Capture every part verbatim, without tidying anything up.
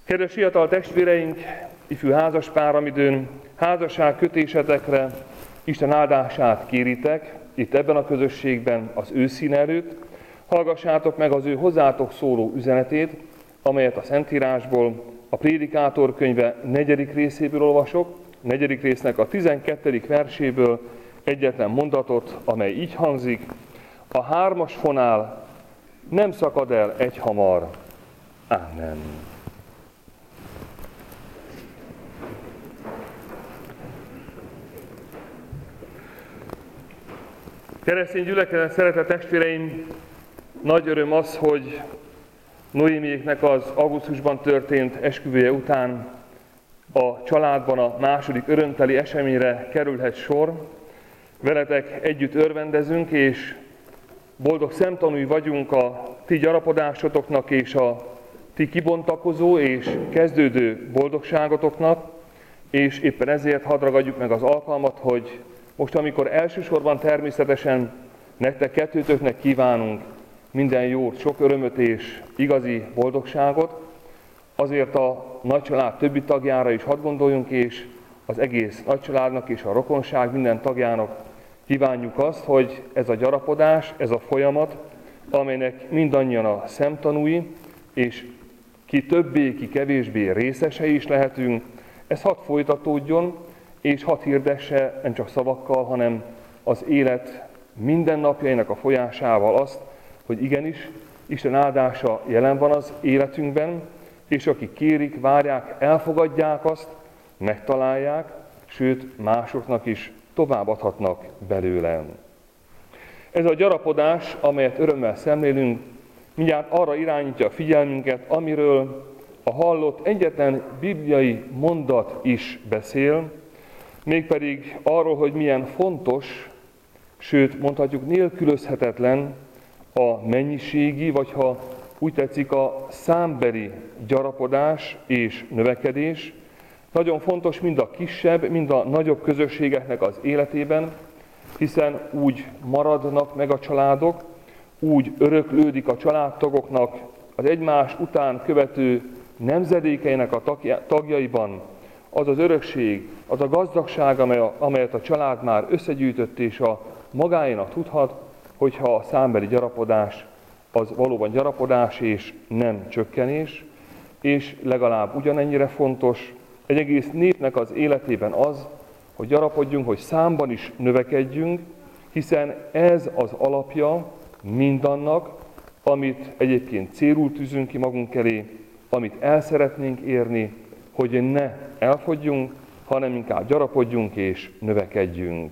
Kedves fiatal testvéreink, ifjú házaspáramidőn, házasság kötésetekre Isten áldását kéritek, itt ebben a közösségben az ő színe előtt. Hallgassátok meg az ő hozzátok szóló üzenetét, amelyet a Szentírásból, a Prédikátor könyve negyedik részéből olvasok, negyedik résznek a tizenkettedik verséből egyetlen mondatot, amely így hangzik: a hármas fonál nem szakad el egyhamar. Ámen. Keresztény gyülekezet, szeretett testvéreim, nagy öröm az, hogy Noémiéknek az augusztusban történt esküvője után a családban a második örömteli eseményre kerülhet sor. Veletek együtt örvendezünk, és boldog szemtanúi vagyunk a ti gyarapodásotoknak és a ti kibontakozó és kezdődő boldogságotoknak, és éppen ezért hadd ragadjuk meg az alkalmat, hogy most, amikor elsősorban természetesen nektek kettőtöknek kívánunk minden jót, sok örömöt és igazi boldogságot, azért a nagycsalád többi tagjára is hadd gondoljunk, és az egész nagycsaládnak és a rokonság minden tagjának kívánjuk azt, hogy ez a gyarapodás, ez a folyamat, amelynek mindannyian a szemtanúi, és ki többé, ki kevésbé részesei is lehetünk, ez hadd folytatódjon, és hadd hirdesse nem csak szavakkal, hanem az élet mindennapjainak a folyásával azt, hogy igenis, Isten áldása jelen van az életünkben, és akik kérik, várják, elfogadják azt, megtalálják, sőt, másoknak is továbbadhatnak belőle. Ez a gyarapodás, amelyet örömmel szemlélünk, mindjárt arra irányítja a figyelmünket, amiről a hallott egyetlen bibliai mondat is beszél, mégpedig arról, hogy milyen fontos, sőt, mondhatjuk nélkülözhetetlen a mennyiségi, vagy ha úgy tetszik, a számbeli gyarapodás és növekedés. Nagyon fontos mind a kisebb, mind a nagyobb közösségeknek az életében, hiszen úgy maradnak meg a családok, úgy öröklődik a családtagoknak az egymás után követő nemzedékeinek a tagjaiban az az örökség, az a gazdagság, amelyet a család már összegyűjtött és a magáénak tudhat, hogyha a számbeli gyarapodás az valóban gyarapodás és nem csökkenés, és legalább ugyanennyire fontos egy egész népnek az életében az, hogy gyarapodjunk, hogy számban is növekedjünk, hiszen ez az alapja mindannak, amit egyébként célul tűzünk ki magunk elé, amit el szeretnénk érni, hogy ne elfogyjunk, hanem inkább gyarapodjunk és növekedjünk.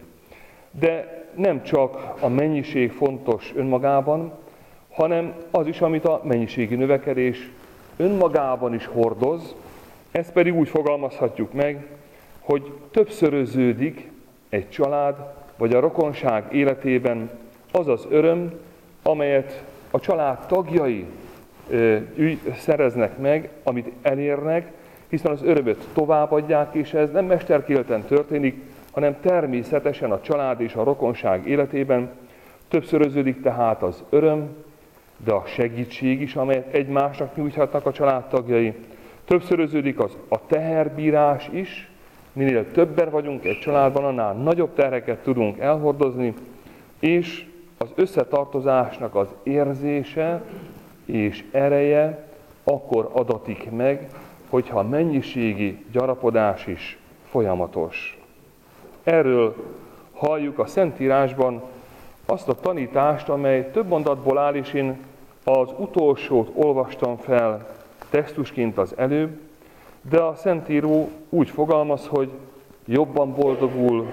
De nem csak a mennyiség fontos önmagában, hanem az is, amit a mennyiségi növekedés önmagában is hordoz, ezt pedig úgy fogalmazhatjuk meg, hogy többszöröződik egy család vagy a rokonság életében az az öröm, amelyet a család tagjai ö, szereznek meg, amit elérnek, hiszen az örömöt továbbadják, és ez nem mesterkélten történik, hanem természetesen a család és a rokonság életében többszöröződik tehát az öröm, de a segítség is, amelyet egymásnak nyújthatnak a családtagjai. Többszöröződik az a teherbírás is, minél többen vagyunk egy családban, annál nagyobb terheket tudunk elhordozni, és az összetartozásnak az érzése és ereje akkor adatik meg, hogyha a mennyiségi gyarapodás is folyamatos. Erről halljuk a Szentírásban azt a tanítást, amely több mondatból áll, és én az utolsót olvastam fel textusként az előbb, de a Szentíró úgy fogalmaz, hogy jobban boldogul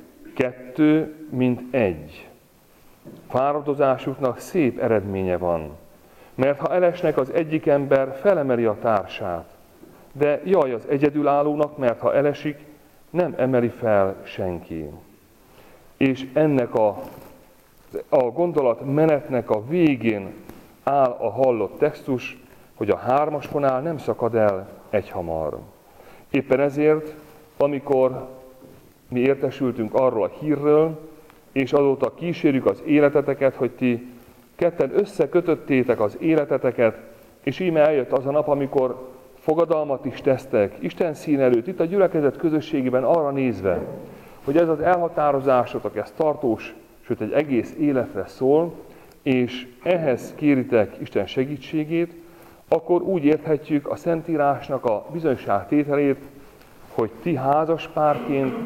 kettő, mint egy. Fáradozásuknak szép eredménye van, mert ha elesnek, az egyik ember felemeli a társát, de jaj az egyedülállónak, mert ha elesik, nem emeli fel senki. És ennek a, a gondolatmenetnek a végén áll a hallott textus, hogy a hármas fonál nem szakad el egyhamar. Éppen ezért, amikor mi értesültünk arról a hírről, és azóta kísérjük az életeteket, hogy ti ketten összekötöttétek az életeteket, és íme eljött az a nap, amikor fogadalmat is tesztek Isten szín előtt, itt a gyülekezet közösségében arra nézve, hogy ez az elhatározásotok, ez tartós, sőt egy egész életre szól, és ehhez kéritek Isten segítségét, akkor úgy érthetjük a Szentírásnak a bizonyságtételét, hogy ti házaspárként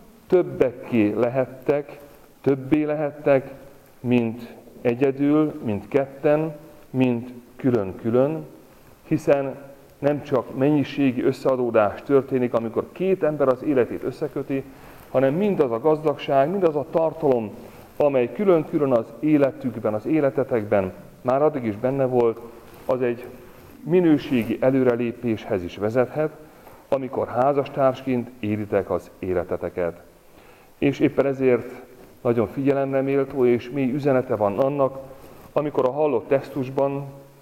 többekké lehettek, többé lehettek, mint egyedül, mint ketten, mint külön-külön, hiszen nem csak mennyiségi összeadódás történik, amikor két ember az életét összeköti, hanem mindaz a gazdagság, mindaz a tartalom, amely külön-külön az életükben, az életetekben már addig is benne volt, az egy minőségi előrelépéshez is vezethet, amikor házastársként éritek az életeteket. És éppen ezért nagyon figyelemre méltó és mély üzenete van annak, amikor a hallott textusban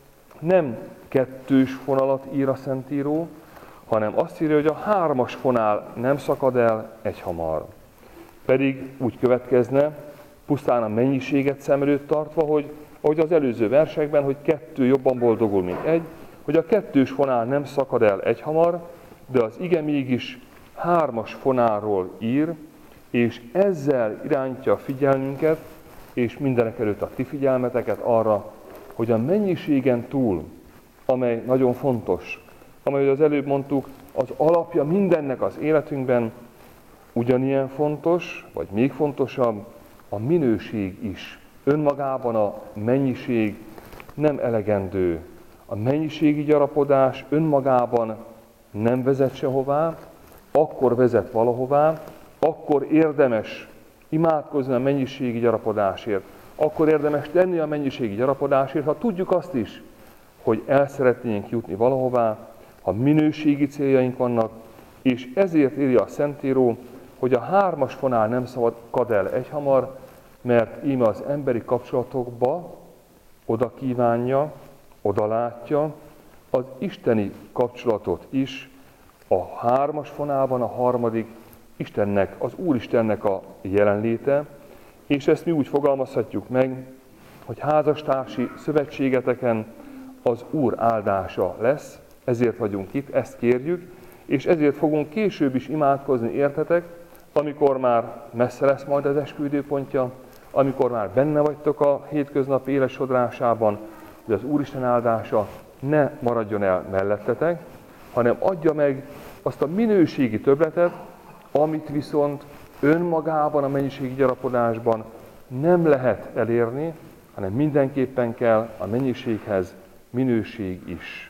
nem kettős fonalat ír a Szentíró, hanem azt írja, hogy a hármas fonál nem szakad el egyhamar. Pedig úgy következne, pusztán a mennyiséget szem előtt tartva, hogy ahogy az előző versekben, hogy kettő jobban boldogul, mint egy, hogy a kettős fonál nem szakad el egyhamar, de az ige mégis hármas fonálról ír, és ezzel irányítja a figyelmünket, és mindenek előtt a ti figyelmeteket arra, hogy a mennyiségen túl, amely nagyon fontos, amely az előbb mondtuk, az alapja mindennek az életünkben, ugyanilyen fontos, vagy még fontosabb, a minőség is. Önmagában a mennyiség nem elegendő. A mennyiségi gyarapodás önmagában nem vezet sehová, akkor vezet valahová, akkor érdemes imádkozni a mennyiségi gyarapodásért, akkor érdemes tenni a mennyiségi gyarapodásért, ha tudjuk azt is, hogy el szeretnénk jutni valahová, ha minőségi céljaink vannak, és ezért írja a Szentíró, hogy a hármas fonál nem szakad el egyhamar, mert íme az emberi kapcsolatokba oda kívánja, oda látja az isteni kapcsolatot is, a hármas fonálban a harmadik Istennek, az Úristennek a jelenléte, és ezt mi úgy fogalmazhatjuk meg, hogy házastársi szövetségeteken az Úr áldása lesz, ezért vagyunk itt, ezt kérjük, és ezért fogunk később is imádkozni, értetek, amikor már messze lesz majd az eskü időpontja, amikor már benne vagytok a hétköznapi élet sodrásában, hogy az Úristen áldása ne maradjon el mellettetek, hanem adja meg azt a minőségi többletet, amit viszont önmagában a mennyiségi gyarapodásban nem lehet elérni, hanem mindenképpen kell a mennyiséghez minőség is.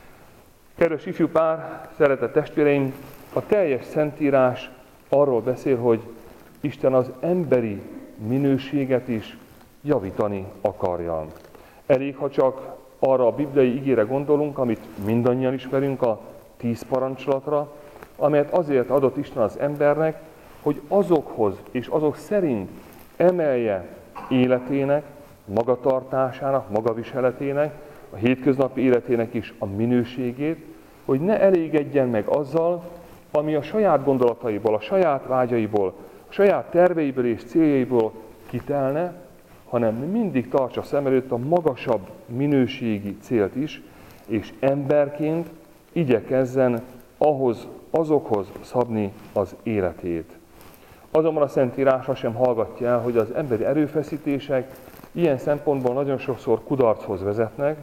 Kedves ifjú pár, szeretett testvéreim, a teljes Szentírás arról beszél, hogy Isten az emberi minőséget is javítani akarja. Elég, ha csak arra a bibliai igére gondolunk, amit mindannyian ismerünk, a tíz parancsolatra, amelyet azért adott Isten az embernek, hogy azokhoz és azok szerint emelje életének, magatartásának, magaviseletének, a hétköznapi életének is a minőségét, hogy ne elégedjen meg azzal, ami a saját gondolataiból, a saját vágyaiból, a saját terveiből és céljaiból kitelne, hanem mindig tartsa szem előtt a magasabb minőségi célt is, és emberként igyekezzen ahhoz, azokhoz szabni az életét. Azonban a Szentírásra sem hallgatja el, hogy az emberi erőfeszítések ilyen szempontból nagyon sokszor kudarchoz vezetnek,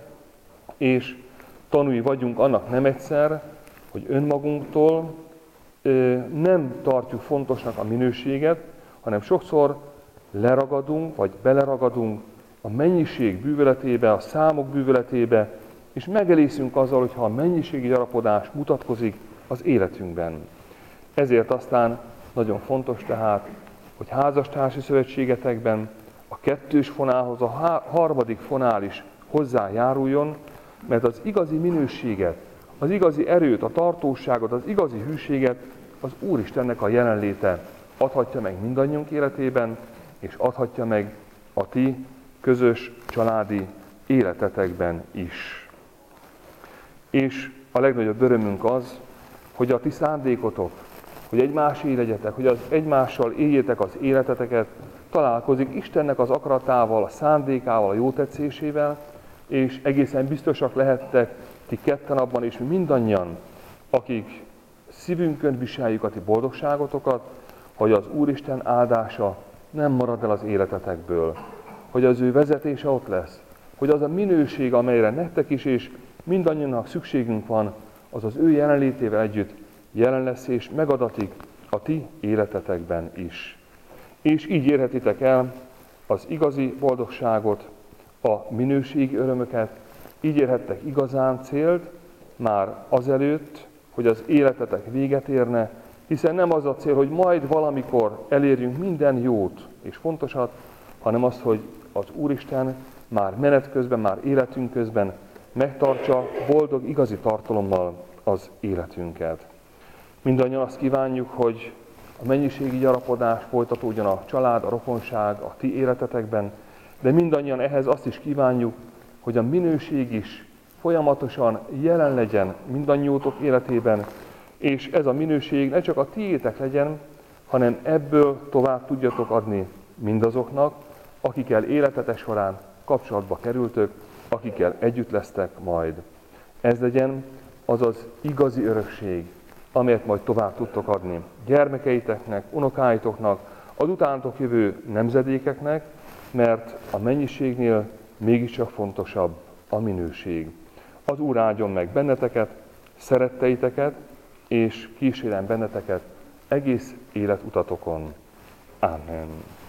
és tanúi vagyunk annak nem egyszer, hogy önmagunktól nem tartjuk fontosnak a minőséget, hanem sokszor leragadunk, vagy beleragadunk a mennyiség bűvöletébe, a számok bűvöletébe, és megelészünk azzal, hogyha a mennyiségi gyarapodás mutatkozik az életünkben. Ezért aztán nagyon fontos tehát, hogy házastársi szövetségetekben a kettős fonálhoz a harmadik fonál is hozzájáruljon, mert az igazi minőséget, az igazi erőt, a tartóságot, az igazi hűséget az Úristennek a jelenléte adhatja meg mindannyiunk életében, és adhatja meg a ti közös családi életetekben is. És a legnagyobb örömünk az, hogy a ti szándékotok, hogy egymásé legyetek, hogy az egymással éljétek az életeteket, találkozik Istennek az akaratával, a szándékával, a jótetszésével, és egészen biztosak lehettek ti ketten abban, és mi mindannyian, akik szívünkön viseljük a ti boldogságotokat, hogy az Úristen áldása nem marad el az életetekből, hogy az ő vezetése ott lesz, hogy az a minőség, amelyre nektek is és mindannyiunknak szükségünk van, az az ő jelenlétével együtt jelen lesz és megadatik a ti életetekben is. És így érhetitek el az igazi boldogságot, a minőségi örömöket, így érhettek igazán célt már azelőtt, hogy az életetek véget érne, hiszen nem az a cél, hogy majd valamikor elérjünk minden jót és fontosat, hanem az, hogy az Úristen már menet közben, már életünk közben megtartsa boldog, igazi tartalommal az életünket. Mindannyian azt kívánjuk, hogy a mennyiségi gyarapodás folytatódjon a család, a rokonság, a ti életetekben, de mindannyian ehhez azt is kívánjuk, hogy a minőség is folyamatosan jelen legyen mindannyiótok életében, és ez a minőség ne csak a tiétek legyen, hanem ebből tovább tudjatok adni mindazoknak, akikkel életetek során kapcsolatba kerültök, akikkel együtt lesztek majd. Ez legyen az az igazi örökség, amelyet majd tovább tudtok adni gyermekeiteknek, unokáitoknak, az utántok jövő nemzedékeknek, mert a mennyiségnél mégiscsak fontosabb a minőség. Az Úr áldjon meg benneteket, szeretteiteket, és kísérjen benneteket egész életutatokon. Amen.